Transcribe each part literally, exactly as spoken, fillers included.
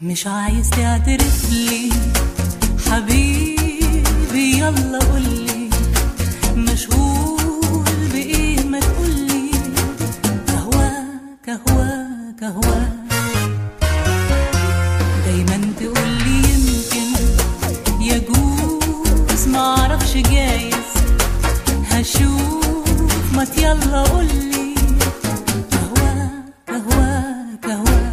مش عايز تعترف لي حبيبي، يلا قولي مشغول بإيه ما تقولي. أهواك أهواك أهواك دايما تقولي يمكن يجوز معرفش جايز هشوف ما يلا قولي. أهواك أهواك أهواك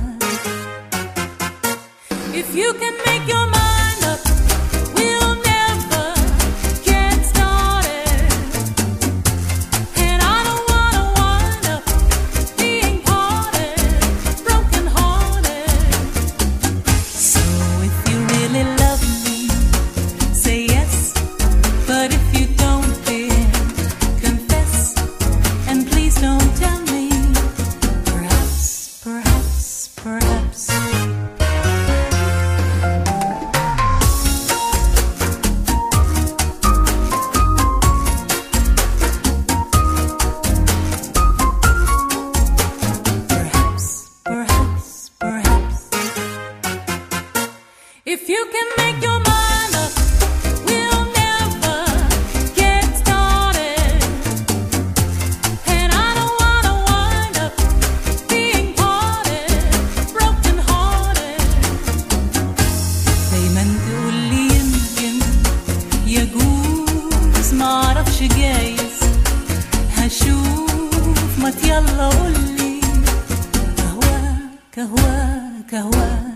If you can make your mind up, we'll never get started. And I don't wanna wind up being parted, broken hearted. So if you really love me, say yes. But if you don't, then confess. And please don't tell me. Perhaps, perhaps, perhaps. If you can make your mind up, we'll never get started. And I don't wanna wind up being parted, broken hearted. دايما تقولي يمكن يجوز معرفش جايز هشوف ما يلا قولي. أهواك أهواك أهواك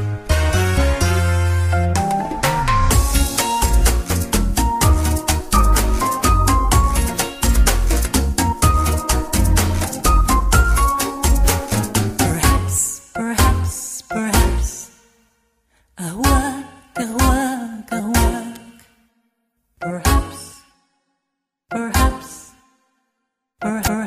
أهواك أهواك أهواك Perhaps, perhaps, perhaps